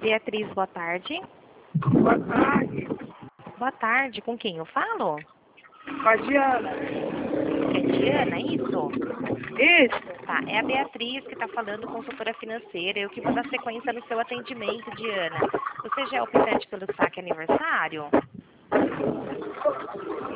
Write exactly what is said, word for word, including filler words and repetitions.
Beatriz, boa tarde. Boa tarde. Boa tarde, com quem eu falo? Com a Diana. É Diana, é isso? Isso. Tá, é a Beatriz que está falando, consultora financeira. Eu que vou dar sequência no seu atendimento, Diana. Você já é optante pelo saque aniversário?